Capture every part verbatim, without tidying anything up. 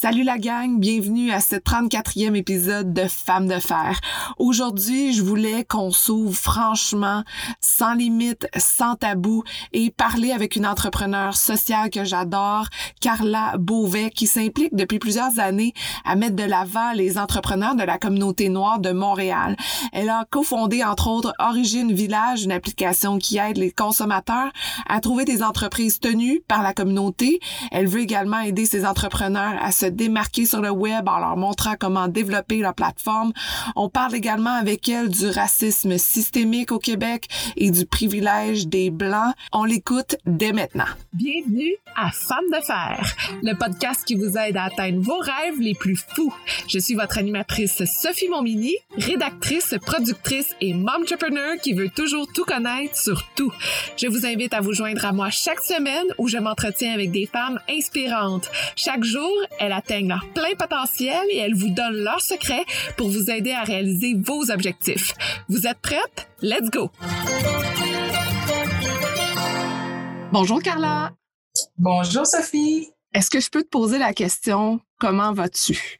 Salut la gang, bienvenue à ce trente-quatrième épisode de Femmes de fer. Aujourd'hui, je voulais qu'on s'ouvre franchement, sans limite, sans tabou et parler avec une entrepreneure sociale que j'adore, Carla Beauvais, qui s'implique depuis plusieurs années à mettre de l'avant les entrepreneurs de la communauté noire de Montréal. Elle a cofondé, entre autres, Origine Village, une application qui aide les consommateurs à trouver des entreprises tenues par la communauté. Elle veut également aider ces entrepreneurs à se démarquer sur le web en leur montrant comment développer leur plateforme. On parle également avec elle du racisme systémique au Québec et du privilège des Blancs. On l'écoute dès maintenant. Bienvenue à Femmes de fer, le podcast qui vous aide à atteindre vos rêves les plus fous. Je suis votre animatrice Sophie Montminy, rédactrice, productrice et momtrepreneur qui veut toujours tout connaître sur tout. Je vous invite à vous joindre à moi chaque semaine où je m'entretiens avec des femmes inspirantes. Chaque jour, elles atteignent leur plein potentiel et elles vous donnent leurs secrets pour vous aider à réaliser vos objectifs. Vous êtes prêtes? Let's go! Bonjour Carla! Bonjour Sophie! Est-ce que je peux te poser la question, comment vas-tu?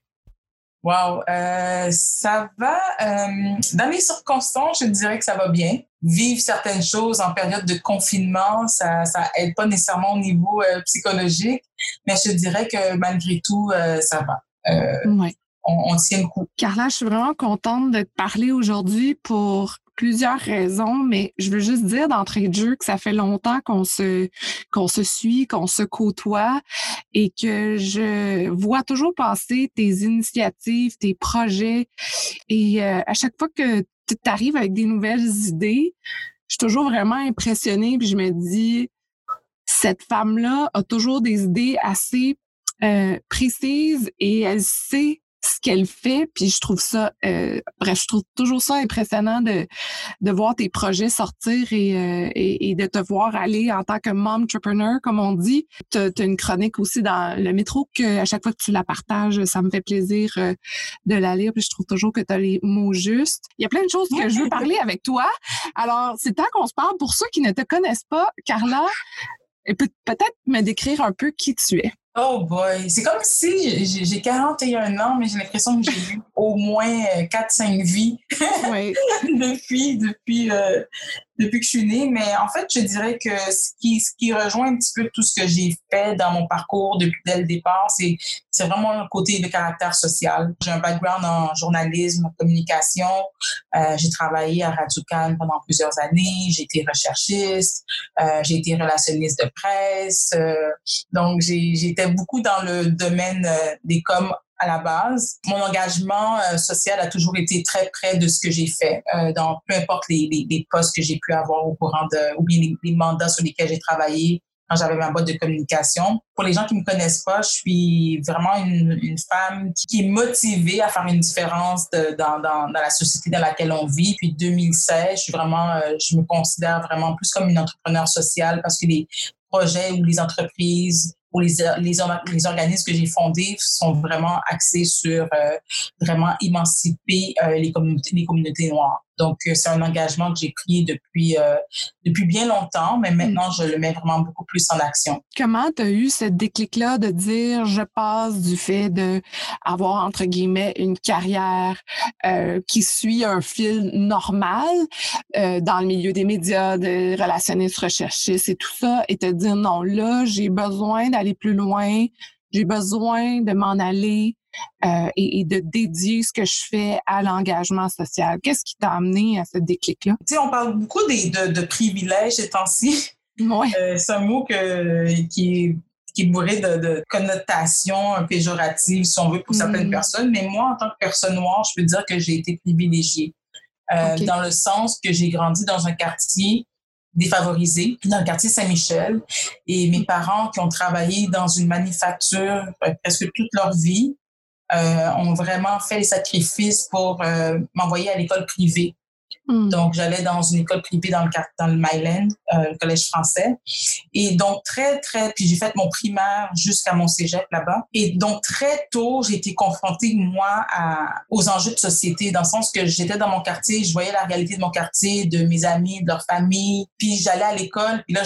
Wow, euh, ça va. Euh, dans les circonstances, je dirais que ça va bien. Vivre certaines choses en période de confinement, ça ça aide pas nécessairement au niveau euh, psychologique, mais je dirais que malgré tout, euh, ça va. Euh, ouais. on, on tient le coup. Carla, je suis vraiment contente de te parler aujourd'hui pour plusieurs raisons, mais je veux juste dire d'entrée de jeu que ça fait longtemps qu'on se qu'on se suit, qu'on se côtoie et que je vois toujours passer tes initiatives, tes projets et euh, à chaque fois que tu arrives avec des nouvelles idées, je suis toujours vraiment impressionnée puis je me dis cette femme-là a toujours des idées assez euh, précises et elle sait ce qu'elle fait, puis je trouve ça, euh, bref, je trouve toujours ça impressionnant de de voir tes projets sortir et, euh, et, et de te voir aller en tant que momtrepreneur, comme on dit. Tu as une chronique aussi dans le métro que à chaque fois que tu la partages, ça me fait plaisir euh, de la lire, puis je trouve toujours que tu as les mots justes. Il y a plein de choses que je veux parler avec toi. Alors, c'est temps qu'on se parle. Pour ceux qui ne te connaissent pas, Carla, peut- peut-être me décrire un peu qui tu es. Oh boy, c'est comme si j'ai, j'ai quarante et un ans, mais j'ai l'impression que j'ai eu au moins quatre cinq vies Oui. depuis, depuis, euh, depuis que je suis née. Mais en fait, je dirais que ce qui, ce qui rejoint un petit peu tout ce que j'ai fait dans mon parcours depuis dès le départ, c'est, c'est vraiment le côté de caractère social. J'ai un background en journalisme, en communication. Euh, j'ai travaillé à Radio-Can pendant plusieurs années. J'ai été recherchiste. Euh, j'ai été relationniste de presse. Euh, donc, j'ai, j'étais beaucoup dans le domaine euh, des coms à la base. Mon engagement euh, social a toujours été très près de ce que j'ai fait, euh, dans peu importe les, les, les postes que j'ai pu avoir au courant de, ou bien les, les mandats sur lesquels j'ai travaillé quand j'avais ma boîte de communication. Pour les gens qui me connaissent pas, je suis vraiment une, une femme qui est motivée à faire une différence de, dans, dans, dans la société dans laquelle on vit. Puis deux mille seize, je suis vraiment, euh, je me considère vraiment plus comme une entrepreneure sociale parce que les projets ou les entreprises ou les, les, les organismes que j'ai fondés sont vraiment axés sur euh, vraiment émanciper euh, les communautés, les communautés noires. Donc, euh, c'est un engagement que j'ai pris depuis, euh, depuis bien longtemps, mais maintenant, je le mets vraiment beaucoup plus en action. Comment tu as eu ce déclic-là de dire je passe du fait d'avoir, entre guillemets, une carrière euh, qui suit un fil normal euh, dans le milieu des médias, de relationnistes, recherchistes et tout ça, et te dire non, là, j'ai besoin d'aller plus loin, j'ai besoin de m'en aller euh, et, et de dédier ce que je fais à l'engagement social. Qu'est-ce qui t'a amené à ce déclic-là? Tu sais, on parle beaucoup des, de, de privilèges ces temps-ci. Ouais. Euh, c'est un mot que, qui est qui est bourré de, de connotations péjoratives, si on veut, pour certaines mmh. personnes. Mais moi, en tant que personne noire, je peux dire que j'ai été privilégiée. Euh, okay. Dans le sens que j'ai grandi dans un quartier défavorisé, dans le quartier Saint-Michel. Et mes parents qui ont travaillé dans une manufacture euh, presque toute leur vie euh, ont vraiment fait les sacrifices pour euh, m'envoyer à l'école privée. Mm. Donc, j'allais dans une école privée dans le, dans le Myland, euh, le collège français. Et donc, très, très... Puis j'ai fait mon primaire jusqu'à mon cégep là-bas. Et donc, très tôt, j'ai été confrontée, moi, à, aux enjeux de société, dans le sens que j'étais dans mon quartier, je voyais la réalité de mon quartier, de mes amis, de leur famille. Puis j'allais à l'école, puis là, j'étais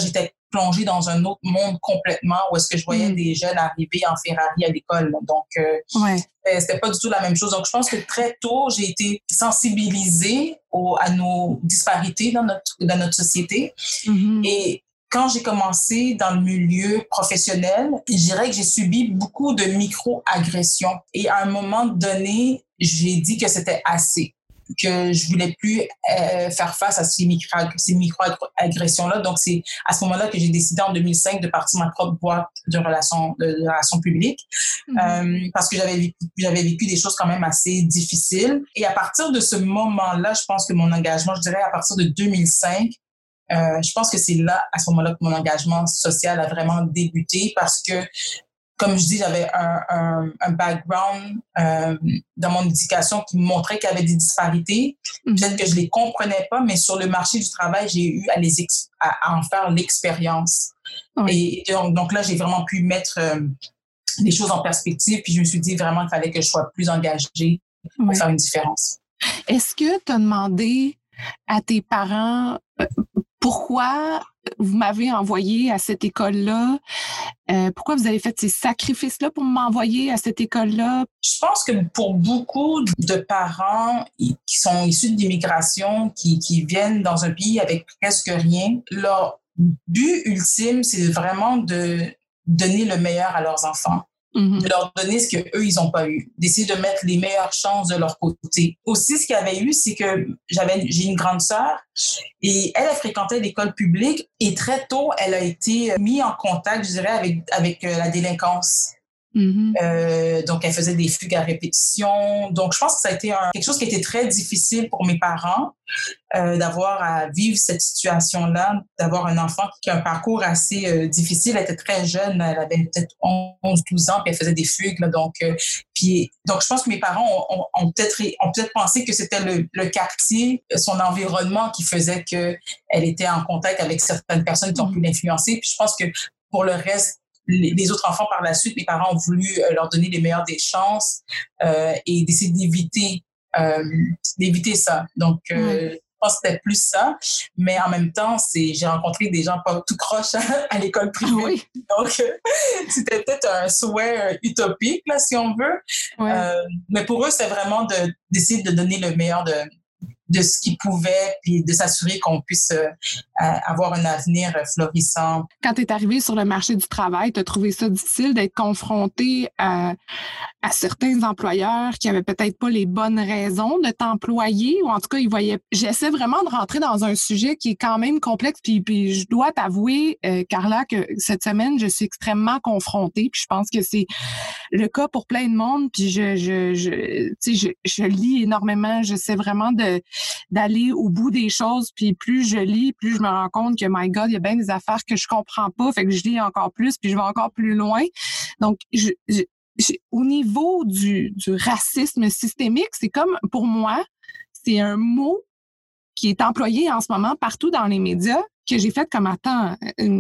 plongée dans un autre monde complètement où est-ce que je voyais mmh. des jeunes arriver en Ferrari à l'école. Donc, euh, ouais. c'était pas du tout la même chose. Donc, je pense que très tôt, j'ai été sensibilisée au, à nos disparités dans notre, dans notre société. Mmh. Et quand j'ai commencé dans le milieu professionnel, je dirais que j'ai subi beaucoup de micro-agressions. Et à un moment donné, j'ai dit que c'était assez, que je voulais plus euh, faire face à ces, micro, ces micro-agressions-là. Donc, c'est à ce moment-là que j'ai décidé en deux mille cinq de partir ma propre boîte de relations, de, de relations publiques mm-hmm. euh, parce que j'avais vécu, j'avais vécu des choses quand même assez difficiles. Et à partir de ce moment-là, je pense que mon engagement, je dirais à partir de deux mille cinq, Euh, je pense que c'est là, à ce moment-là, que mon engagement social a vraiment débuté parce que, comme je dis, j'avais un, un, un background euh, dans mon éducation qui me montrait qu'il y avait des disparités. Mm-hmm. Peut-être que je les comprenais pas, mais sur le marché du travail, j'ai eu à, les ex- à, à en faire l'expérience. Oui. Et donc, donc là, j'ai vraiment pu mettre euh, les choses en perspective, puis je me suis dit vraiment qu'il fallait que je sois plus engagée pour oui. faire une différence. Est-ce que tu as demandé à tes parents euh, pourquoi vous m'avez envoyé à cette école-là? Euh, pourquoi vous avez fait ces sacrifices-là pour m'envoyer à cette école-là? Je pense que pour beaucoup de parents qui sont issus d'immigration, qui, qui viennent dans un pays avec presque rien, leur but ultime, c'est vraiment de donner le meilleur à leurs enfants. Mm-hmm. De leur donner ce qu'eux, ils n'ont pas eu, d'essayer de mettre les meilleures chances de leur côté. Aussi, ce qu'il y avait eu, c'est que j'avais, j'ai une grande sœur et elle a fréquenté l'école publique et très tôt, elle a été mise en contact, je dirais, avec, avec la délinquance. Mm-hmm. Euh, donc, elle faisait des fugues à répétition. Donc, je pense que ça a été un, quelque chose qui était très difficile pour mes parents, euh, d'avoir à vivre cette situation-là, d'avoir un enfant qui a un parcours assez euh, difficile. Elle était très jeune, elle avait peut-être onze douze ans, puis elle faisait des fugues. Là, donc, euh, puis, donc, je pense que mes parents ont, ont, ont, peut-être, ont peut-être pensé que c'était le, le quartier, son environnement qui faisait qu'elle était en contact avec certaines personnes qui ont pu l'influencer. Puis, je pense que pour le reste, les autres enfants, par la suite, les parents ont voulu leur donner les meilleures des chances euh, et d'essayer d'éviter, euh, d'éviter ça. Donc, euh, mmh. je pense que c'était plus ça. Mais en même temps, c'est, j'ai rencontré des gens pas tout croches à, à l'école privée. Ah oui. Donc, euh, c'était peut-être un souhait utopique, là, si on veut. Ouais. Euh, mais pour eux, c'est vraiment de, d'essayer de donner le meilleur de... de ce qu'ils pouvaient, puis de s'assurer qu'on puisse euh, avoir un avenir florissant. Quand tu es arrivé sur le marché du travail, tu as trouvé ça difficile d'être confronté à, à certains employeurs qui avaient peut-être pas les bonnes raisons de t'employer, ou en tout cas, ils voyaient... J'essaie vraiment de rentrer dans un sujet qui est quand même complexe, puis, puis je dois t'avouer, euh, Carla, que cette semaine, je suis extrêmement confrontée, puis je pense que c'est le cas pour plein de monde, puis je, je, je, tu sais, je, je lis énormément, j'essaie vraiment de d'aller au bout des choses, puis plus je lis, plus je me rends compte que, my God, il y a bien des affaires que je comprends pas, fait que je lis encore plus, puis je vais encore plus loin. Donc, je, je, je, au niveau du, du racisme systémique, c'est comme, pour moi, c'est un mot qui est employé en ce moment partout dans les médias, que j'ai fait comme, attends,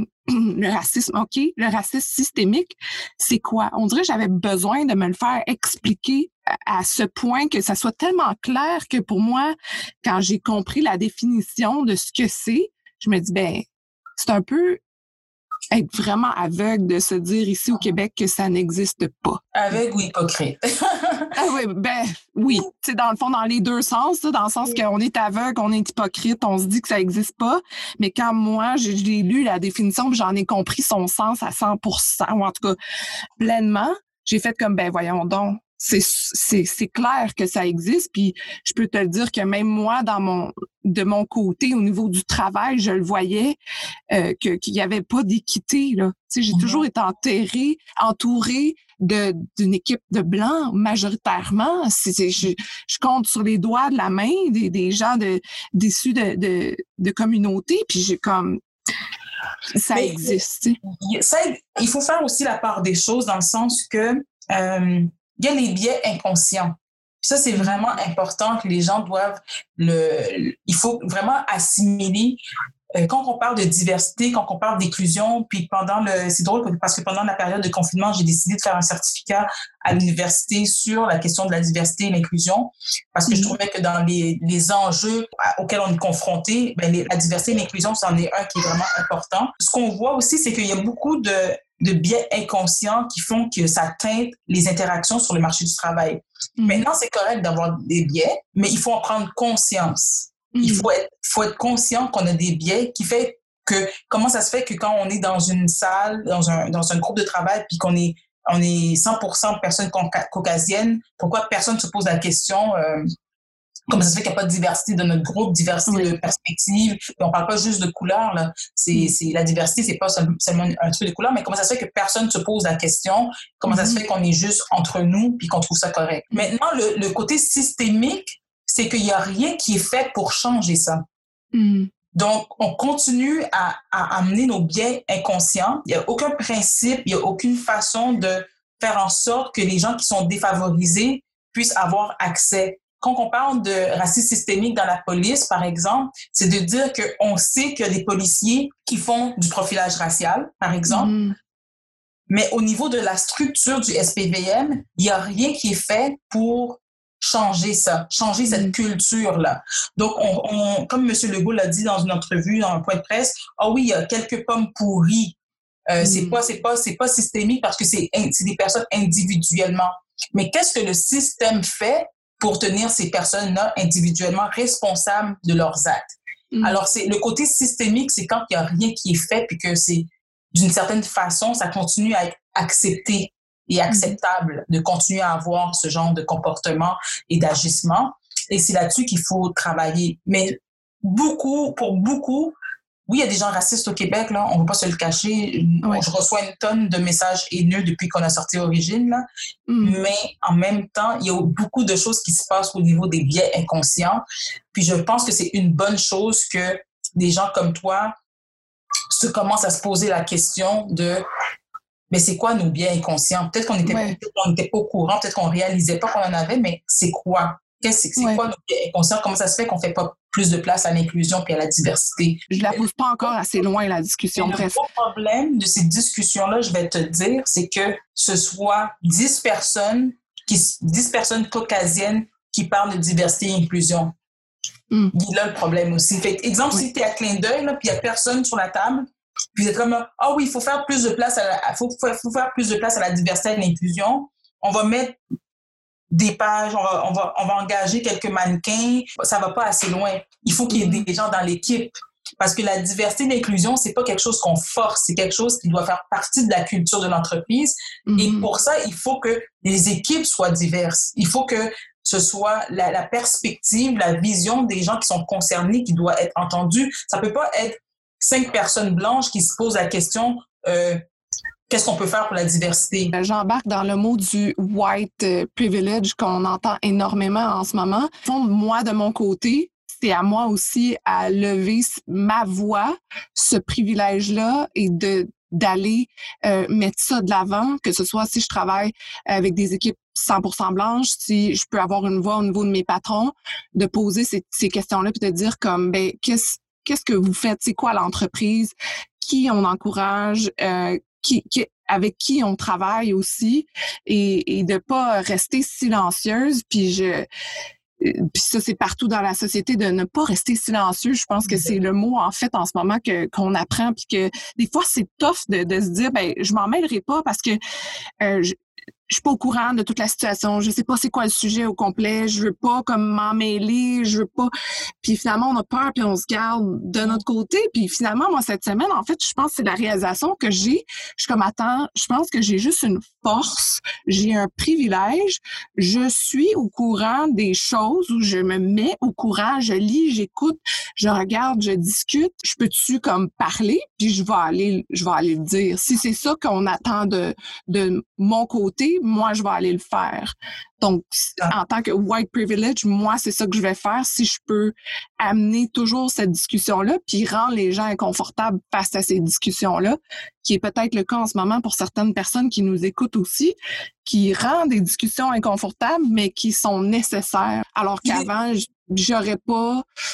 le racisme, OK, le racisme systémique, c'est quoi? On dirait que j'avais besoin de me le faire expliquer à, à ce point que ça soit tellement clair que pour moi, quand j'ai compris la définition de ce que c'est, je me dis, ben, c'est un peu être vraiment aveugle de se dire ici au Québec que ça n'existe pas. Aveugle ou hypocrite? Ah oui, ben oui, tu sais, dans le fond, dans les deux sens, dans le sens qu'on est aveugle, on est hypocrite, on se dit que ça n'existe pas, mais quand moi, j'ai, j'ai lu la définition puis j'en ai compris son sens à cent pour cent, ou en tout cas pleinement, j'ai fait comme, ben voyons donc, c'est, c'est, c'est clair que ça existe, puis je peux te le dire que même moi, dans mon de mon côté, au niveau du travail, je le voyais euh, que, qu'il n'y avait pas d'équité, là. Tu sais, j'ai mm-hmm. toujours été enterrée, entourée de, d'une équipe de blancs, majoritairement. C'est, c'est, je, je compte sur les doigts de la main des, des gens de, d'issus de, de, de communautés, puis j'ai comme... Ça Mais, existe. Ça, il faut faire aussi la part des choses dans le sens que euh, il y a les biais inconscients. Ça, c'est vraiment important que les gens doivent le... Il faut vraiment assimiler euh, quand on parle de diversité, quand on parle d'inclusion, puis pendant le, c'est drôle parce que pendant la période de confinement, j'ai décidé de faire un certificat à l'université sur la question de la diversité et l'inclusion, parce que mm-hmm. je trouvais que dans les, les enjeux auxquels on est confronté, ben les, la diversité et l'inclusion, c'en est un qui est vraiment important. Ce qu'on voit aussi, c'est qu'il y a beaucoup de, de biais inconscients qui font que ça teinte les interactions sur le marché du travail. Mm-hmm. Maintenant, c'est correct d'avoir des biais, mais il faut en prendre conscience. Mm-hmm. Il faut être, faut être conscient qu'on a des biais qui fait que, comment ça se fait que quand on est dans une salle, dans un, dans un groupe de travail, puis qu'on est, on est cent pour cent personnes caucasiennes, pourquoi personne ne se pose la question, euh, comment ça se fait qu'il n'y a pas de diversité dans notre groupe, diversité oui. de perspectives, et on ne parle pas juste de couleur, là. C'est, mm. c'est, la diversité, c'est pas seulement un truc de couleur, mais comment ça se fait que personne ne se pose la question, comment mm. ça se fait qu'on est juste entre nous, puis qu'on trouve ça correct. Mm. Maintenant, le, le côté systémique, c'est qu'il n'y a rien qui est fait pour changer ça. Mm. Donc, on continue à, à amener nos biais inconscients. Il n'y a aucun principe, il n'y a aucune façon de faire en sorte que les gens qui sont défavorisés puissent avoir accès. Quand on parle de racisme systémique dans la police, par exemple, c'est de dire qu'on sait qu'il y a des policiers qui font du profilage racial, par exemple, mm. mais au niveau de la structure du S P V M, il n'y a rien qui est fait pour changer ça, changer cette mmh. culture-là. Donc, on, on, comme M. Legault l'a dit dans une entrevue, dans un point de presse, ah oh oui, il y a quelques pommes pourries. Euh, mmh. C'est pas, c'est pas, c'est pas systémique parce que c'est, c'est des personnes individuellement. Mais qu'est-ce que le système fait pour tenir ces personnes-là individuellement responsables de leurs actes? Mmh. Alors, c'est le côté systémique, c'est quand il y a rien qui est fait puis que c'est, d'une certaine façon, ça continue à être accepté et acceptable de continuer à avoir ce genre de comportement et d'agissement. Et c'est là-dessus qu'il faut travailler. Mais beaucoup, pour beaucoup, oui, il y a des gens racistes au Québec, là, on ne va pas se le cacher. Oui. Je reçois une tonne de messages haineux depuis qu'on a sorti Origine, là. Mm. Mais en même temps, il y a beaucoup de choses qui se passent au niveau des biais inconscients. Puis je pense que c'est une bonne chose que des gens comme toi se commencent à se poser la question de mais c'est quoi nos biais inconscients? Peut-être qu'on n'était ouais. pas au courant, peut-être qu'on ne réalisait pas qu'on en avait, mais c'est quoi? Qu'est-ce, c'est ouais. quoi nos biais inconscients? Comment ça se fait qu'on ne fait pas plus de place à l'inclusion et à la diversité? Je ne la pousse pas encore assez loin, la discussion. Le gros problème de ces discussions-là, je vais te dire, c'est que ce soit dix personnes, qui, dix personnes caucasiennes qui parlent de diversité et inclusion. Mm. Il y a là le problème aussi. Fait, exemple, oui. si tu es à clin d'œil, puis il n'y a personne sur la table, puis c'est comme, ah oh oui, il faut faire plus de place à la, faut, faut, faut faire plus de place à la diversité et à l'inclusion. On va mettre des pages, on va, on va, on va engager quelques mannequins. Ça va pas assez loin. Il faut qu'il y ait des gens dans l'équipe. Parce que la diversité et l'inclusion, c'est pas quelque chose qu'on force, c'est quelque chose qui doit faire partie de la culture de l'entreprise. Mm-hmm. Et pour ça, il faut que les équipes soient diverses. Il faut que ce soit la, la perspective, la vision des gens qui sont concernés qui doit être entendue. Ça peut pas être cinq personnes blanches qui se posent la question euh, qu'est-ce qu'on peut faire pour la diversité? J'embarque dans le mot du white privilege qu'on entend énormément en ce moment. Moi, de mon côté, c'est à moi aussi à lever ma voix, ce privilège-là, et de d'aller euh, mettre ça de l'avant, que ce soit si je travaille avec des équipes cent pour cent blanches, si je peux avoir une voix au niveau de mes patrons, de poser ces, ces questions-là puis de dire comme, ben qu'est-ce Qu'est-ce que vous faites? C'est quoi l'entreprise? Qui on encourage? Euh, qui, qui, avec qui on travaille aussi? Et, et de pas rester silencieuse. Puis je, puis ça, c'est partout dans la société, de ne pas rester silencieux. Je pense que c'est le mot, en fait, en ce moment, que qu'on apprend. Puis que des fois, c'est tough de, de se dire, ben je m'en mêlerai pas parce que euh, je, je suis pas au courant de toute la situation, je sais pas c'est quoi le sujet au complet, je veux pas comme m'en mêler, je veux pas. Puis finalement, on a peur puis on se garde de notre côté. Puis finalement, moi, cette semaine, en fait, je pense que c'est la réalisation que j'ai. Je suis comme, attends, je pense que j'ai juste une force, j'ai un privilège, je suis au courant des choses où je me mets au courant, je lis, j'écoute, je regarde, je discute. Je peux-tu comme parler? Puis je vais aller, je vais aller le dire. Si c'est ça qu'on attend de, de mon côté, moi, je vais aller le faire. Donc, en tant que white privilege, moi, c'est ça que je vais faire si je peux amener toujours cette discussion-là puis rendre les gens inconfortables face à ces discussions-là, qui est peut-être le cas en ce moment pour certaines personnes qui nous écoutent aussi, qui rendent des discussions inconfortables, mais qui sont nécessaires. Alors qu'avant, j'aurais pas...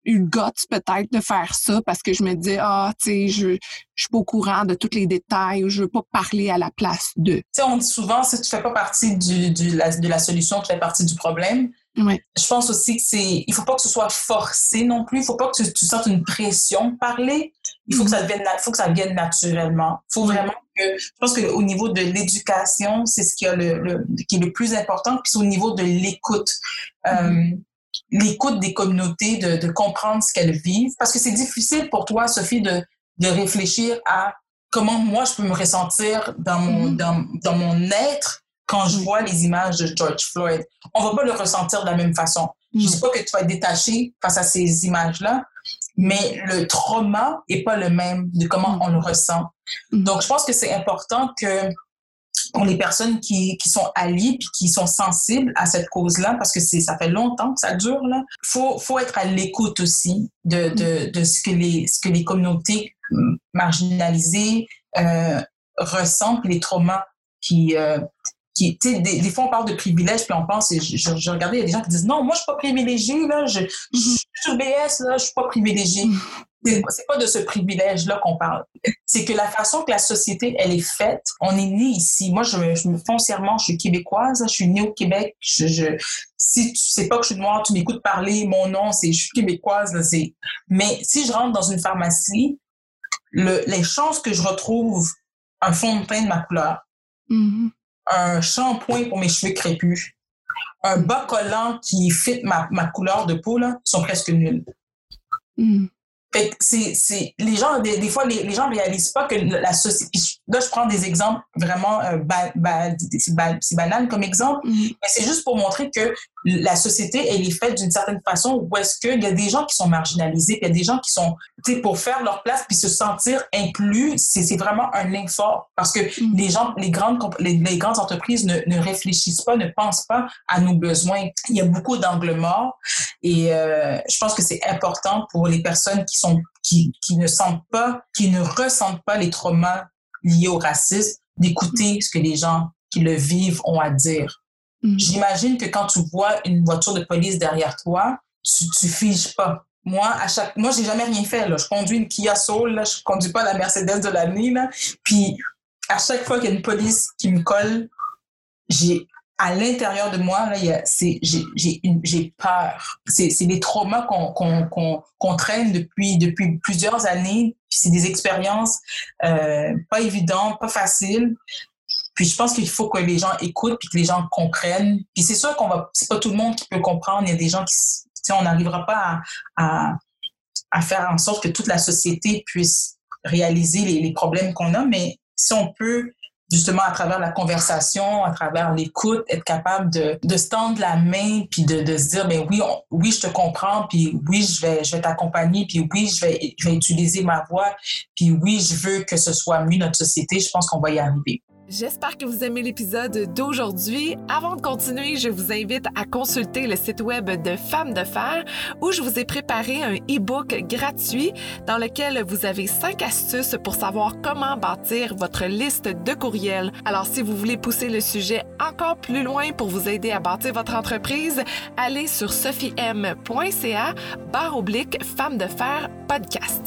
eu le guts peut-être de faire ça parce que je me disais, ah, tu sais, je, je suis pas au courant de tous les détails ou je veux pas parler à la place d'eux. Tu sais, on dit souvent, si tu fais pas partie du, du, la, de la solution, tu fais partie du problème. Ouais. Je pense aussi que c'est, il faut pas que ce soit forcé non plus. Il faut pas que tu, tu sentes une pression de parler. Il faut mm-hmm. que ça devienne, il faut que ça vienne naturellement. Il faut vraiment que, je pense qu'au niveau de l'éducation, c'est ce qui, a le, le, qui est le plus important. Puis c'est au niveau de l'écoute. Mm-hmm. Euh, l'écoute des communautés, de, de comprendre ce qu'elles vivent. Parce que c'est difficile pour toi, Sophie, de, de réfléchir à comment moi je peux me ressentir dans mon, mm-hmm. dans, dans mon être quand je vois les images de George Floyd. On va pas le ressentir de la même façon. Mm. Je dis pas que tu vas être détaché face à ces images-là, mais le trauma est pas le même de comment mm. on le ressent. Mm. Donc, je pense que c'est important que pour les personnes qui, qui sont alliées puis qui sont sensibles à cette cause-là, parce que c'est, ça fait longtemps que ça dure, là, faut, faut être à l'écoute aussi de, de, de ce que les, ce que les communautés marginalisées euh, ressentent, les traumas qui, euh, qui, tu sais, des, des fois, on parle de privilèges, puis on pense, et je, je, je regardais, il y a des gens qui disent, non, moi, je suis pas privilégiée, là, je, mm-hmm. je suis sur B S, là, je suis pas privilégiée. Mm-hmm. C'est, c'est pas de ce privilège-là qu'on parle. C'est que la façon que la société, elle est faite, on est né ici. Moi, je, je me foncièrement, je suis québécoise, je suis née au Québec. Je, je, si tu sais pas que je suis noire, tu m'écoutes parler, mon nom, c'est, je suis québécoise, là, c'est, mais si je rentre dans une pharmacie, le, les chances que je retrouve un fond de teint de ma couleur, mm-hmm. un shampoing pour mes cheveux crépus, un bas collant qui fit ma, ma couleur de peau, là, sont presque nuls. Mm. Fait que c'est, c'est, les gens, des, des fois, les, les gens réalisent pas que la société... Là, je prends des exemples vraiment... Euh, ba, ba, c'est, ba, c'est banal comme exemple, mm. mais c'est juste pour montrer que la société, elle est faite d'une certaine façon où est-ce qu'il y a des gens qui sont marginalisés, puis il y a des gens qui sont... Tu sais, pour faire leur place puis se sentir inclus, c'est, c'est vraiment un effort. Parce que mm. les gens, les grandes, les, les grandes entreprises ne, ne réfléchissent pas, ne pensent pas à nos besoins. Il y a beaucoup d'angles morts et euh, je pense que c'est important pour les personnes qui sont Qui, qui ne sentent pas, qui ne ressentent pas les traumas liés au racisme, d'écouter ce que les gens qui le vivent ont à dire. Mm-hmm. J'imagine que quand tu vois une voiture de police derrière toi, tu, tu figes pas. Moi, à chaque, moi, j'ai jamais rien fait, là. Je conduis une Kia Soul, là. Je conduis pas la Mercedes de l'année, là. Puis, à chaque fois qu'il y a une police qui me colle, j'ai, à l'intérieur de moi, là, il y a, c'est, j'ai, j'ai, une, j'ai peur. C'est, c'est des traumas qu'on, qu'on, qu'on, qu'on traîne depuis, depuis plusieurs années. Puis c'est des expériences euh, pas évidentes, pas faciles. Puis je pense qu'il faut que les gens écoutent puis que les gens comprennent. Puis c'est sûr qu'on va, c'est pas tout le monde qui peut comprendre. Il y a des gens qui, tu sais, on n'arrivera pas à, à, à faire en sorte que toute la société puisse réaliser les, les problèmes qu'on a. Mais si on peut, justement, à travers la conversation, à travers l'écoute, être capable de, de se tendre la main puis de, de se dire, ben oui, on, oui, je te comprends, puis oui, je vais, je vais t'accompagner, puis oui, je vais, je vais utiliser ma voix, puis oui, je veux que ce soit mieux notre société, je pense qu'on va y arriver. J'espère que vous aimez l'épisode d'aujourd'hui. Avant de continuer, je vous invite à consulter le site web de Femmes de Fer où je vous ai préparé un e-book gratuit dans lequel vous avez cinq astuces pour savoir comment bâtir votre liste de courriels. Alors, si vous voulez pousser le sujet encore plus loin pour vous aider à bâtir votre entreprise, allez sur sophiem.ca barre oblique Femmes de Fer podcast.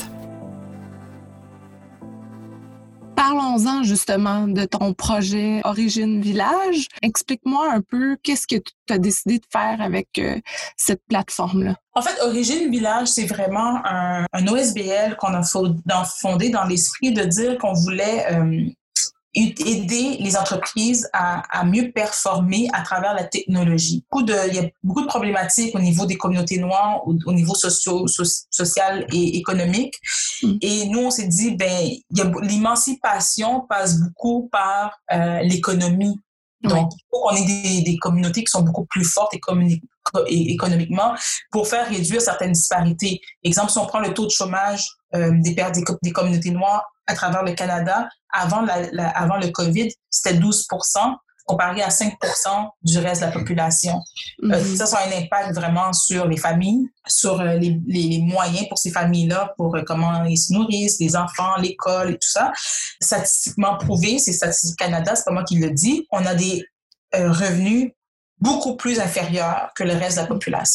Parlons-en justement de ton projet Origine Village. Explique-moi un peu qu'est-ce que tu as décidé de faire avec euh, cette plateforme-là. En fait, Origine Village, c'est vraiment un, un O S B L qu'on a fondé dans l'esprit de dire qu'on voulait euh, aider les entreprises à, à mieux performer à travers la technologie. Beaucoup de, il y a beaucoup de problématiques au niveau des communautés noires, au, au niveau socio, so, social et économique. Mm. Et nous, on s'est dit, ben, il y a, l'émancipation passe beaucoup par euh, l'économie. Donc, il faut qu'on ait des, des communautés qui sont beaucoup plus fortes économiquement et économiquement pour faire réduire certaines disparités. Exemple, si on prend le taux de chômage euh, des, des, des communautés noires à travers le Canada, avant, la, la, avant le COVID, c'était douze pour cent comparé à cinq pour cent du reste de la population. Mm-hmm. Euh, ça, ça a un impact vraiment sur les familles, sur euh, les, les, les moyens pour ces familles-là, pour euh, comment ils se nourrissent, les enfants, l'école et tout ça. Statistiquement prouvé, c'est Statistique Canada, c'est pas moi qui le dis, on a des euh, revenus beaucoup plus inférieurs que le reste de la population.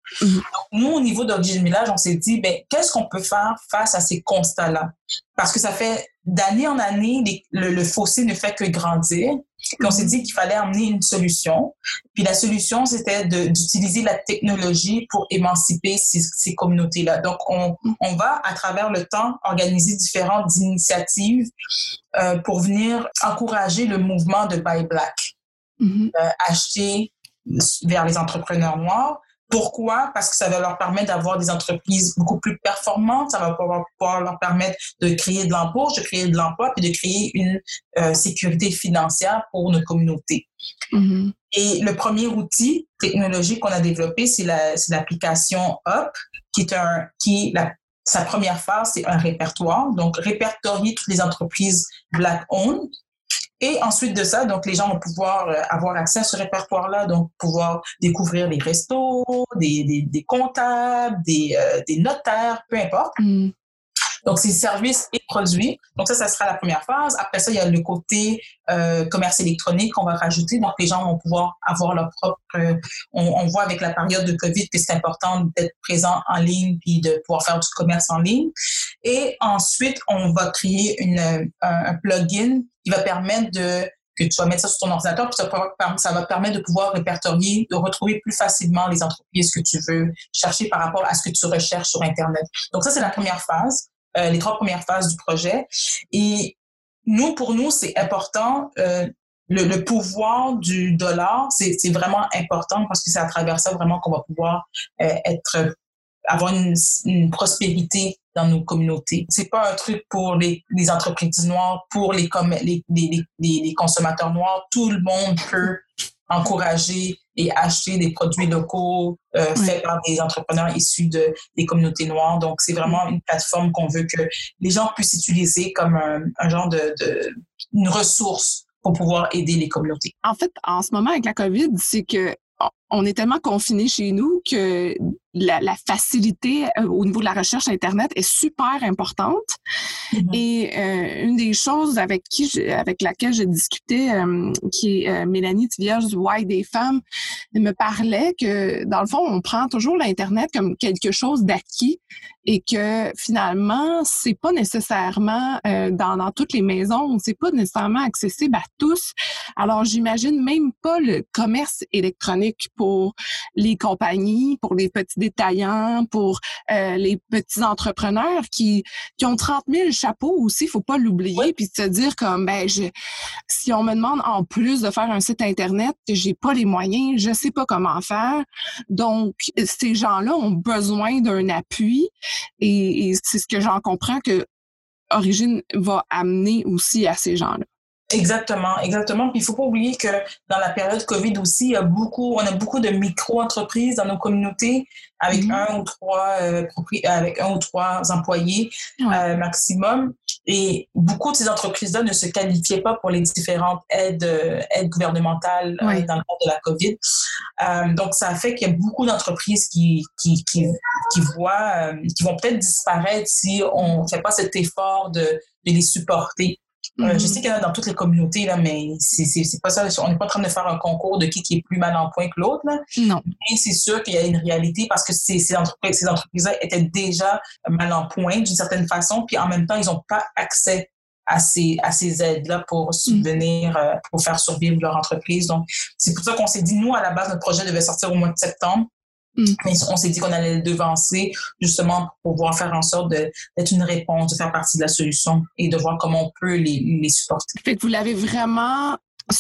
Mm-hmm. Donc, nous, au niveau d'Origine Village, on s'est dit, ben, qu'est-ce qu'on peut faire face à ces constats-là? Parce que ça fait d'année en année, les, le, le fossé ne fait que grandir. Puis on s'est dit qu'il fallait amener une solution. Puis la solution, c'était de, d'utiliser la technologie pour émanciper ces, ces communautés-là. Donc, on, on va, à travers le temps, organiser différentes initiatives euh, pour venir encourager le mouvement de Buy Black. Mm-hmm. Euh, acheter vers les entrepreneurs noirs. Pourquoi? Parce que ça va leur permettre d'avoir des entreprises beaucoup plus performantes, ça va pouvoir, pouvoir leur permettre de créer de l'embauche, de créer de l'emploi, puis de créer une euh, sécurité financière pour nos communautés. Mm-hmm. Et le premier outil technologique qu'on a développé, c'est, la, c'est l'application Up, qui est un, qui la, sa première phase, c'est un répertoire. Donc, répertorier toutes les entreprises Black-owned. Et ensuite de ça, donc les gens vont pouvoir avoir accès à ce répertoire-là, donc pouvoir découvrir les restos, des, des, des comptables, des, euh, des notaires, peu importe. Mm. Donc, c'est services et produits. Donc, ça, ça sera la première phase. Après ça, il y a le côté euh, commerce électronique qu'on va rajouter. Donc, les gens vont pouvoir avoir leur propre... Euh, on, on voit avec la période de COVID que c'est important d'être présent en ligne puis de pouvoir faire du commerce en ligne. Et ensuite, on va créer une, un, un plugin qui va permettre de... que tu vas mettre ça sur ton ordinateur, puis ça, ça va permettre de pouvoir répertorier, de retrouver plus facilement les entreprises que tu veux chercher par rapport à ce que tu recherches sur Internet. Donc, ça, c'est la première phase. Euh, les trois premières phases du projet. Et nous, pour nous, c'est important. Euh, le, le pouvoir du dollar, c'est, c'est vraiment important parce que c'est à travers ça vraiment qu'on va pouvoir euh, être, avoir une, une prospérité dans nos communautés. C'est pas un truc pour les, les entreprises noires, pour les, les, les, les, les consommateurs noirs. Tout le monde peut encourager et acheter des produits locaux euh, oui. faits par des entrepreneurs issus de, des communautés noires. Donc, c'est vraiment une plateforme qu'on veut que les gens puissent utiliser comme un, un genre de, de une ressource pour pouvoir aider les communautés. En fait, en ce moment, avec la COVID, c'est que on est tellement confinés chez nous que la, la facilité euh, au niveau de la recherche Internet est super importante. Mm-hmm. Et euh, une des choses avec qui je, avec laquelle je discutais, euh, qui est euh, Mélanie Tivierge du Why des femmes, elle me parlait que, dans le fond, on prend toujours l'Internet comme quelque chose d'acquis et que, finalement, c'est pas nécessairement euh, dans, dans toutes les maisons, c'est pas nécessairement accessible à tous. Alors, j'imagine même pas le commerce électronique pour les compagnies, pour les petits détaillants, pour euh, les petits entrepreneurs qui, qui ont trente mille chapeaux aussi, il faut pas l'oublier, oui. Puis se dire comme, ben, je, si on me demande en plus de faire un site Internet, que j'ai pas les moyens, je sais pas comment faire. Donc, ces gens-là ont besoin d'un appui et, et c'est ce que j'en comprends que Origine va amener aussi à ces gens-là. Exactement, exactement. Puis il faut pas oublier que dans la période COVID aussi, il y a beaucoup, on a beaucoup de micro-entreprises dans nos communautés avec mmh. un ou trois euh, propri- avec un ou trois employés ouais. euh, maximum. Et beaucoup de ces entreprises-là ne se qualifiaient pas pour les différentes aides, euh, aides gouvernementales ouais. euh, dans le cadre de la COVID. Euh, donc ça fait qu'il y a beaucoup d'entreprises qui qui qui, qui voient, euh, qui vont peut-être disparaître si on fait pas cet effort de de les supporter. Euh, mm-hmm. Je sais qu'il y en a dans toutes les communautés, là, mais c'est, c'est, c'est pas ça. On n'est pas en train de faire un concours de qui, qui est plus mal en point que l'autre. Là. Non. Mais c'est sûr qu'il y a une réalité parce que ces, ces, entreprises, ces entreprises-là étaient déjà mal en point d'une certaine façon, puis en même temps, ils n'ont pas accès à ces, à ces aides-là pour subvenir, mm-hmm. euh, pour faire survivre leur entreprise. Donc, c'est pour ça qu'on s'est dit, nous, à la base, notre projet devait sortir au mois de septembre. Mm. Mais on s'est dit qu'on allait le devancer justement pour pouvoir faire en sorte de, d'être une réponse, de faire partie de la solution et de voir comment on peut les, les supporter. Fait que vous l'avez vraiment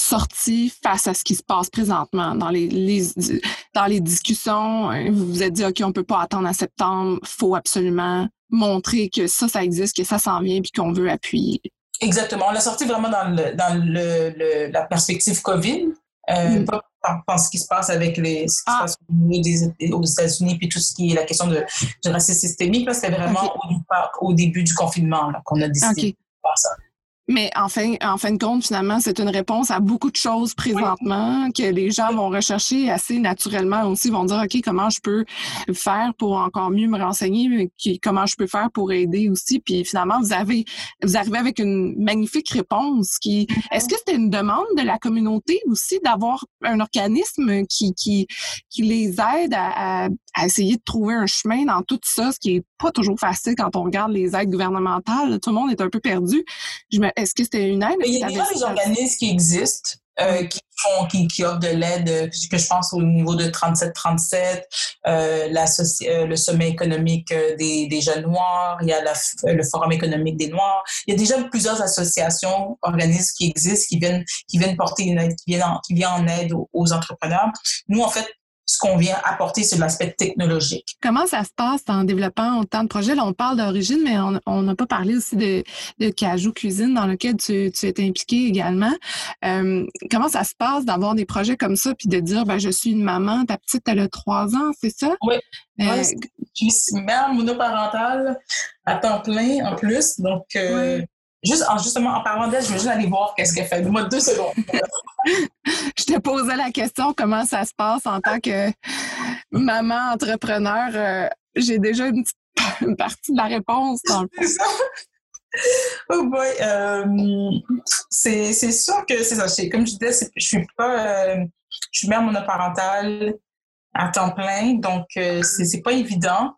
sorti face à ce qui se passe présentement dans les, les, dans les discussions. Vous vous êtes dit, OK, on ne peut pas attendre à septembre, il faut absolument montrer que ça, ça existe, que ça s'en vient puis qu'on veut appuyer. Exactement. On l'a sorti vraiment dans, le, dans le, le, la perspective COVID. Euh, mm. Pas dans ce qui se passe avec les, ce qui ah. se passe au niveau des, aux États-Unis, puis tout ce qui est la question de, du racisme systémique. Là, c'était vraiment okay. au, au début du confinement là, qu'on a décidé okay. de faire ça. Mais en fin, en fin de compte, finalement, c'est une réponse à beaucoup de choses présentement oui. que les gens vont rechercher assez naturellement aussi, vont dire, OK, comment je peux faire pour encore mieux me renseigner, comment je peux faire pour aider aussi. Puis finalement, vous avez, vous arrivez avec une magnifique réponse qui, est-ce que c'était une demande de la communauté aussi d'avoir un organisme qui, qui, qui les aide à, à, à essayer de trouver un chemin dans tout ça, ce qui est pas toujours facile quand on regarde les aides gouvernementales. Tout le monde est un peu perdu. Je me, est-ce que c'était une aide? Il y a déjà des organismes qui existent, euh, oui. qui font, qui, qui offrent de l'aide, que je pense au niveau de trente-sept trente-sept, euh, la, euh, le sommet économique des, des jeunes noirs, il y a la, le forum économique des noirs. Il y a déjà plusieurs associations, organismes qui existent, qui viennent, qui viennent porter une aide, qui viennent en, qui viennent en aide aux, aux entrepreneurs. Nous, en fait, ce qu'on vient apporter, c'est l'aspect technologique. Comment ça se passe en développant autant de projets? Là, on parle d'origine, mais on n'a pas parlé aussi de, de Cajou Cuisine, dans lequel tu, tu es impliqué également. Euh, comment ça se passe d'avoir des projets comme ça, puis de dire, ben, je suis une maman, ta petite, elle a trois ans, c'est ça? Oui. Euh, ouais, je suis mère monoparentale à temps plein en plus, donc... Euh, oui. Juste, en, justement, en parlant d'elle, je veux juste aller voir qu'est-ce qu'elle fait. Donne-moi deux secondes. Je te posais la question, comment ça se passe en tant que maman entrepreneur. Euh, j'ai déjà une, petite, une partie de la réponse dans le fond. C'est ça. Oh boy. Euh, c'est, c'est sûr que c'est ça. C'est, comme je disais, c'est, je suis pas... Euh, je suis mère monoparentale à temps plein, donc euh, c'est, c'est pas évident.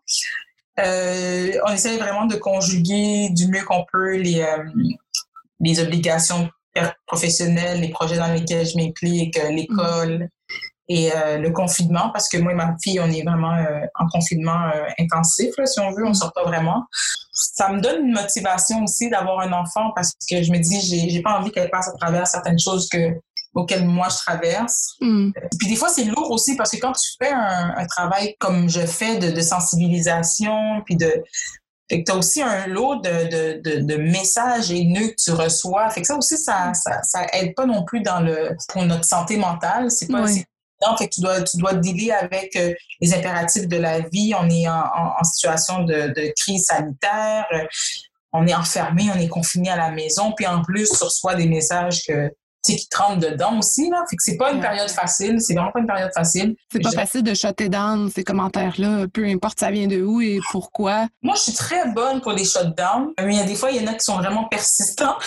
Euh, on essaie vraiment de conjuguer du mieux qu'on peut les, euh, les obligations professionnelles, les projets dans lesquels je m'implique, l'école mmh. et euh, le confinement, parce que moi et ma fille, on est vraiment euh, en confinement euh, intensif, là, si on veut, on ne sort pas vraiment. Ça me donne une motivation aussi d'avoir un enfant parce que je me dis, j'ai, j'ai pas envie qu'elle passe à travers certaines choses que auxquelles moi je traverse. Mm. Puis des fois, c'est lourd aussi parce que quand tu fais un, un travail comme je fais de, de sensibilisation, puis de... Fait que t'as aussi un lot de, de, de, de messages haineux que tu reçois. Fait que ça aussi, ça, ça, ça aide pas non plus dans le, pour notre santé mentale. C'est pas... Oui. C'est, fait que tu dois, tu dois dealer avec euh, les impératifs de la vie. On est en, en, en situation de, de crise sanitaire. On est enfermé, on est confiné à la maison. Puis en plus, tu reçois des messages que... qui te rentrent dedans aussi, là. Fait que c'est pas une ouais. période facile. C'est vraiment pas une période facile. C'est pas je... facile de shutter down ces commentaires-là, peu importe ça vient de où et pourquoi. Moi, je suis très bonne pour les shutdowns, mais il y a des fois, il y en a qui sont vraiment persistants.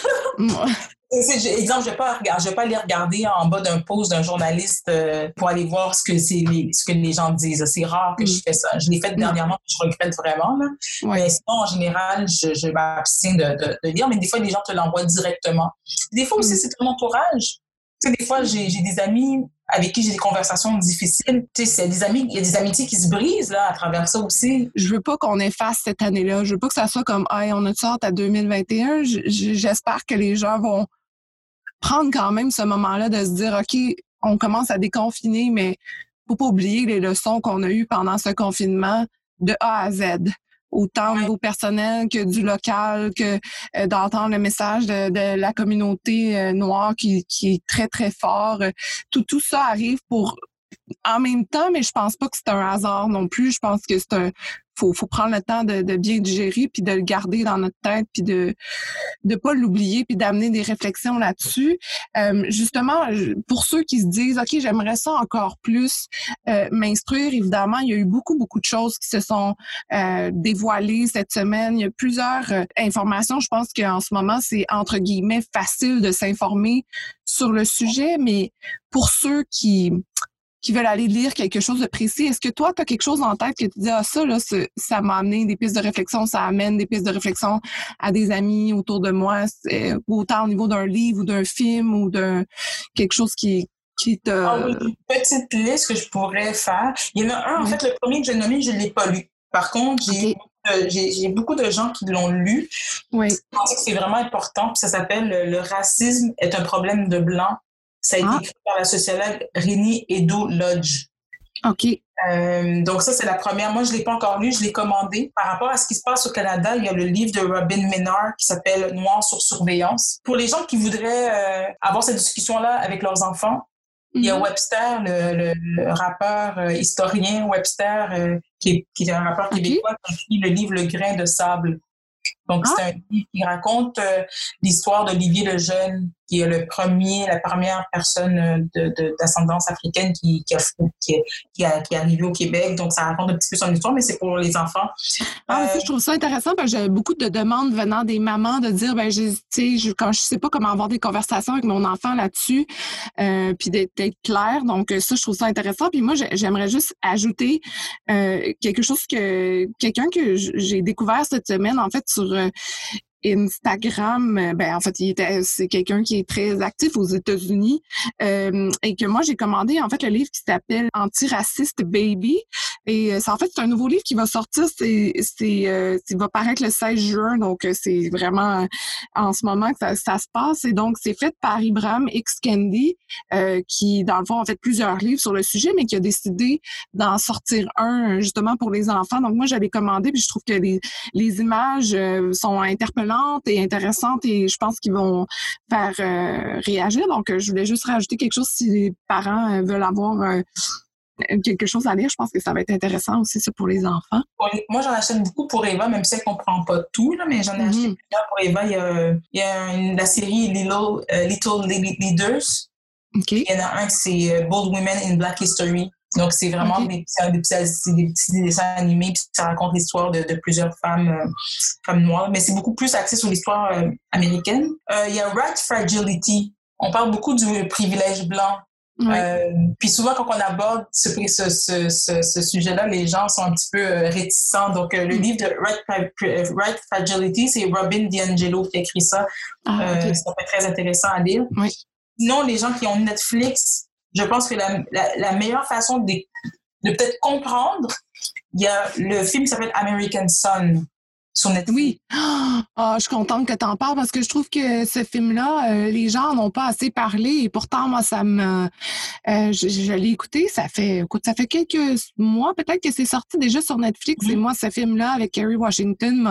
Exemple, je vais pas regarder, je vais pas aller regarder en bas d'un post d'un journaliste euh, pour aller voir ce que c'est les, ce que les gens disent. C'est rare que mm. je fais ça. Je l'ai fait dernièrement, mm. je regrette vraiment. Là. Ouais. Mais sinon, en général, je, je m'abstiens de, de, de lire. Mais des fois, les gens te l'envoient directement. Des fois aussi, mm. c'est ton entourage. Tu sais, des fois, j'ai, j'ai des amis avec qui j'ai des conversations difficiles. Tu sais, c'est des amis, il y a des amitiés qui se brisent là à travers ça aussi. Je veux pas qu'on efface cette année-là. Je veux pas que ça soit comme, hey, on a sorti à deux mille vingt et un. J'espère que les gens vont prendre quand même ce moment-là de se dire, OK, on commence à déconfiner, mais faut pas oublier les leçons qu'on a eues pendant ce confinement de A à Z. Autant au niveau personnel que du local, que euh, d'entendre le message de, de la communauté euh, noire qui, qui est très, très fort. Tout, tout ça arrive pour en même temps, mais je pense pas que c'est un hasard non plus. Je pense que c'est un faut faut prendre le temps de, de bien digérer puis de le garder dans notre tête puis de de pas l'oublier puis d'amener des réflexions là-dessus. Euh, justement, pour ceux qui se disent OK, j'aimerais ça encore plus euh, m'instruire, évidemment, il y a eu beaucoup beaucoup de choses qui se sont euh, dévoilées cette semaine. Il y a plusieurs euh, informations. Je pense qu'en ce moment, c'est entre guillemets facile de s'informer sur le sujet, mais pour ceux qui qui veulent aller lire quelque chose de précis. Est-ce que toi, tu as quelque chose en tête que tu dis, ah, ça, là, ça m'a amené des pistes de réflexion, ça amène des pistes de réflexion à des amis autour de moi, autant au niveau d'un livre ou d'un film ou d'un quelque chose qui, qui te... Ah oui, une petite liste que je pourrais faire. Il y en a un, en oui. fait, le premier que j'ai nommé, je ne l'ai pas lu. Par contre, j'ai, okay. euh, j'ai, j'ai beaucoup de gens qui l'ont lu. Oui. Je pense que c'est vraiment important. Puis ça s'appelle « Le racisme est un problème de blanc ». Ça a été ah. écrit par la sociologue Rini Edo-Lodge. OK. Euh, donc ça, c'est la première. Moi, je ne l'ai pas encore lu, je l'ai commandé. Par rapport à ce qui se passe au Canada, il y a le livre de Robin Minard qui s'appelle « Noir sur surveillance ». Pour les gens qui voudraient euh, avoir cette discussion-là avec leurs enfants, mm-hmm. il y a Webster, le, le, le rappeur euh, historien Webster, euh, qui, est, qui est un rappeur québécois, okay. qui a écrit le livre « Le grain de sable ». Donc, Ah. c'est un livre qui raconte euh, l'histoire d'Olivier Lejeune, qui est le premier, la première personne de, de, d'ascendance africaine qui, qui, a, qui, est, qui, a, qui est arrivée au Québec. Donc, ça raconte un petit peu son histoire, mais c'est pour les enfants. Ah, euh, ça, je trouve ça intéressant parce que j'avais beaucoup de demandes venant des mamans de dire, ben, tu sais, je, quand je sais pas comment avoir des conversations avec mon enfant là-dessus, euh, puis d'être, d'être clair. Donc, ça, je trouve ça intéressant. Puis moi, j'aimerais juste ajouter euh, quelque chose que quelqu'un que j'ai découvert cette semaine, en fait, sur euh, Instagram, ben en fait, il était, c'est quelqu'un qui est très actif aux États-Unis euh, et que moi j'ai commandé en fait le livre qui s'appelle Antiraciste Baby et c'est en fait c'est un nouveau livre qui va sortir, c'est c'est euh, il va paraître le seize juin, donc c'est vraiment en ce moment que ça, ça se passe et donc c'est fait par Ibram X Kendi euh, qui dans le fond a fait plusieurs livres sur le sujet mais qui a décidé d'en sortir un justement pour les enfants. Donc moi j'avais commandé puis je trouve que les les images euh, sont interpellantes et intéressantes et je pense qu'ils vont faire euh, réagir. Donc, euh, je voulais juste rajouter quelque chose si les parents euh, veulent avoir euh, quelque chose à lire. Je pense que ça va être intéressant aussi, ça, pour les enfants. Moi, j'en achète beaucoup pour Eva, même si elle ne comprend pas tout, là, mais j'en ai mm-hmm. acheté plusieurs pour Eva. Il y a, il y a une, la série Little, uh, Little Leaders. Okay. Il y en a un qui c'est Bold Women in Black History. Donc, c'est vraiment okay. des, c'est des, petits, des petits dessins animés, puis ça raconte l'histoire de, de plusieurs femmes, euh, femmes noires, mais c'est beaucoup plus axé sur l'histoire euh, américaine. Euh, il y a White Fragility. On parle beaucoup du privilège blanc. Oui. Euh, puis souvent, quand on aborde ce, ce, ce, ce, ce sujet-là, les gens sont un petit peu euh, réticents. Donc, euh, le mm. livre de White, White Fragility, c'est Robin DiAngelo qui a écrit ça. Ah, okay. euh, ça peut être très intéressant à lire. Oui. Sinon, les gens qui ont Netflix, je pense que la, la, la meilleure façon de, de peut-être comprendre, il y a le film qui s'appelle American Son sur Netflix. Oui. Oh, je suis contente que tu en parles parce que je trouve que ce film-là, euh, les gens n'en ont pas assez parlé et pourtant, moi, ça me... Euh, je, je l'ai écouté, ça fait, écoute, ça fait quelques mois peut-être que c'est sorti déjà sur Netflix mm-hmm. et moi, ce film-là avec Kerry Washington m'a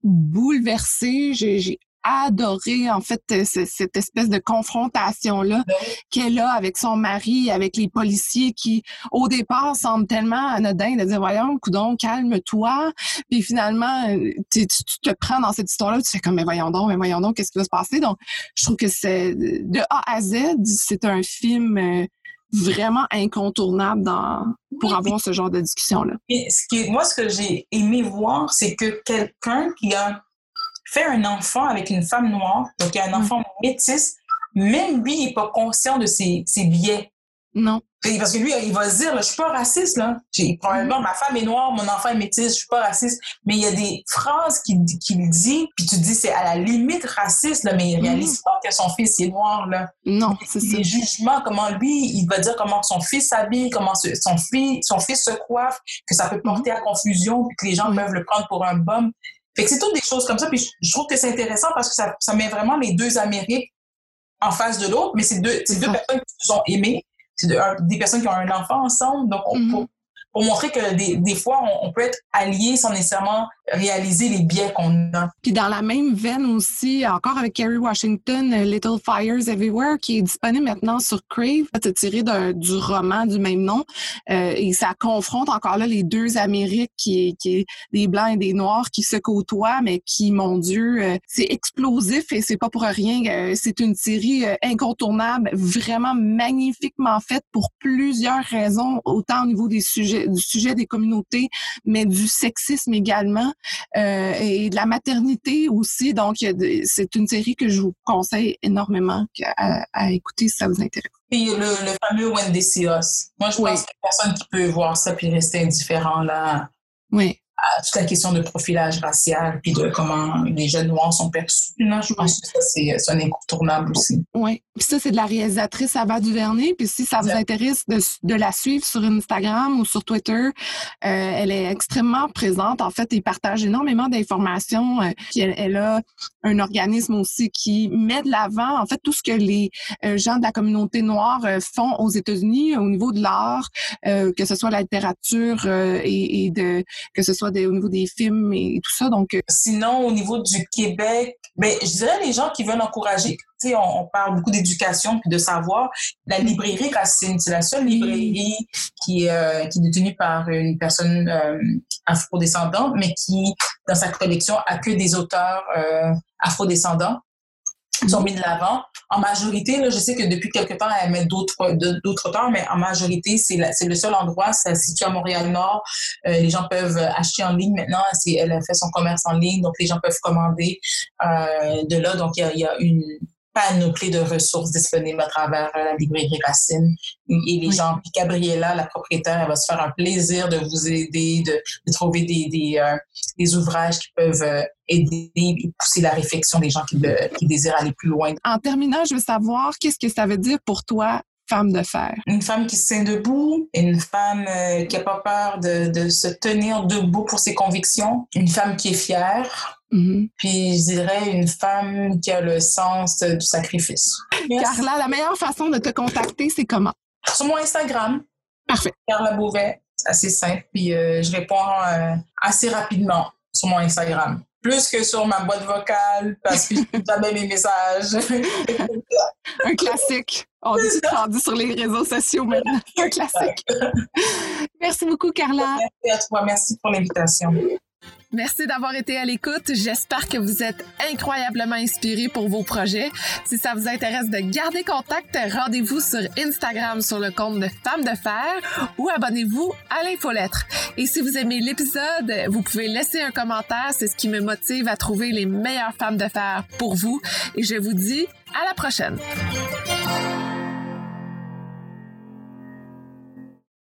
bouleversée. J'ai, j'ai adoré en fait cette espèce de confrontation là oui. qu'elle a avec son mari, avec les policiers qui au départ semblent tellement anodins de dire voyons coudonc calme-toi puis finalement tu, tu te prends dans cette histoire là tu fais comme mais voyons donc mais voyons donc qu'est-ce qui va se passer. Donc je trouve que c'est de A à Z c'est un film vraiment incontournable dans pour oui. avoir ce genre de discussion là. Et ce qui est, moi ce que j'ai aimé voir c'est que quelqu'un qui a fait un enfant avec une femme noire, donc il y a un enfant mmh. métis, même lui, il n'est pas conscient de ses, ses biais. Non. Parce que lui, il va se dire, là, je suis pas raciste, là. J'ai, probablement, mmh. ma femme est noire, mon enfant est métis, je suis pas raciste. Mais il y a des phrases qu'il, qu'il dit, puis tu te dis, c'est à la limite raciste, là, mais il réalise mmh. pas que son fils est noir, là. Non, c'est ça. Les jugements, comment lui, il va dire comment son fils s'habille, comment son fils, son fils se coiffe, que ça peut porter mmh. à confusion, puis que les gens mmh. peuvent le prendre pour un bum. Fait que c'est toutes des choses comme ça, puis je, je trouve que c'est intéressant parce que ça, ça met vraiment les deux Amériques en face de l'autre, mais c'est deux, c'est deux personnes qui se sont aimées, c'est de, un, des personnes qui ont un enfant ensemble, donc on, mm-hmm. pour, pour montrer que des, des fois, on, on peut être alliés sans nécessairement réaliser les biais qu'on a. Puis dans la même veine aussi, encore avec Kerry Washington, Little Fires Everywhere, qui est disponible maintenant sur Crave, c'est tiré d'un, du roman du même nom, euh, et ça confronte encore là les deux Amériques, qui est, qui est des Blancs et des Noirs qui se côtoient, mais qui, mon Dieu, euh, c'est explosif et c'est pas pour rien. Euh, c'est une série euh, incontournable, vraiment magnifiquement faite pour plusieurs raisons, autant au niveau des sujets, du sujet des communautés, mais du sexisme également. Euh, et de la maternité aussi. Donc, c'est une série que je vous conseille énormément à, à écouter si ça vous intéresse. Puis le, le fameux When They See Us. Moi, je oui. pense qu'il n'y a personne qui peut voir ça puis rester indifférent là. Oui. À toute la question de profilage racial puis de comment les jeunes noirs sont perçus. Non, je pense que ça, c'est, c'est un incontournable aussi. Oui. Puis ça, c'est de la réalisatrice Ava Duvernay. Puis si ça vous intéresse de, de la suivre sur Instagram ou sur Twitter, euh, elle est extrêmement présente. En fait, elle partage énormément d'informations. Euh, puis elle, elle a un organisme aussi qui met de l'avant, en fait, tout ce que les euh, gens de la communauté noire euh, font aux États-Unis au niveau de l'art, euh, que ce soit la littérature euh, et, et de que ce soit cetera, des, au niveau des films et tout ça. Donc, euh... Sinon, au niveau du Québec, ben, je dirais les gens qui veulent encourager. Tu sais, on, on parle beaucoup d'éducation puis de savoir. La librairie Racine, c'est la seule librairie qui, euh, qui est détenue par une personne euh, afrodescendante, mais qui, dans sa collection, a que des auteurs euh, afrodescendants qui sont mis de l'avant. En majorité, là, je sais que depuis quelque temps, elle met d'autres, d'autres auteurs, mais en majorité, c'est, la, c'est le seul endroit, ça se situe à Montréal-Nord. Euh, les gens peuvent acheter en ligne maintenant. C'est, elle a fait son commerce en ligne, donc les gens peuvent commander euh, de là. Donc, il y a, il y a une panoplie de ressources disponibles à travers la librairie Racine. Et les oui. gens, puis Gabriella, la propriétaire, elle va se faire un plaisir de vous aider, de, de trouver des, des, euh, des ouvrages qui peuvent euh, aider et pousser la réflexion des gens qui, de, qui désirent aller plus loin. En terminant, je veux savoir, qu'est-ce que ça veut dire pour toi, femme de fer? Une femme qui se tient debout, une femme euh, qui n'a pas peur de, de se tenir debout pour ses convictions, une femme qui est fière. Mm-hmm. Puis je dirais une femme qui a le sens du sacrifice. Merci. Carla, la meilleure façon de te contacter, c'est comment? Sur mon Instagram. Parfait. Carla Beauvais, c'est assez simple. Puis euh, je réponds euh, assez rapidement sur mon Instagram. Plus que sur ma boîte vocale, parce que je n'écoute jamais mes messages. Un classique. On dit rendu sur les réseaux sociaux maintenant. Un classique. Merci beaucoup, Carla. Merci à toi. Merci pour l'invitation. Merci d'avoir été à l'écoute. J'espère que vous êtes incroyablement inspirés pour vos projets. Si ça vous intéresse de garder contact, rendez-vous sur Instagram sur le compte de Femmes de Fer ou abonnez-vous à l'infolettre. Et si vous aimez l'épisode, vous pouvez laisser un commentaire. C'est ce qui me motive à trouver les meilleures femmes de fer pour vous. Et je vous dis à la prochaine.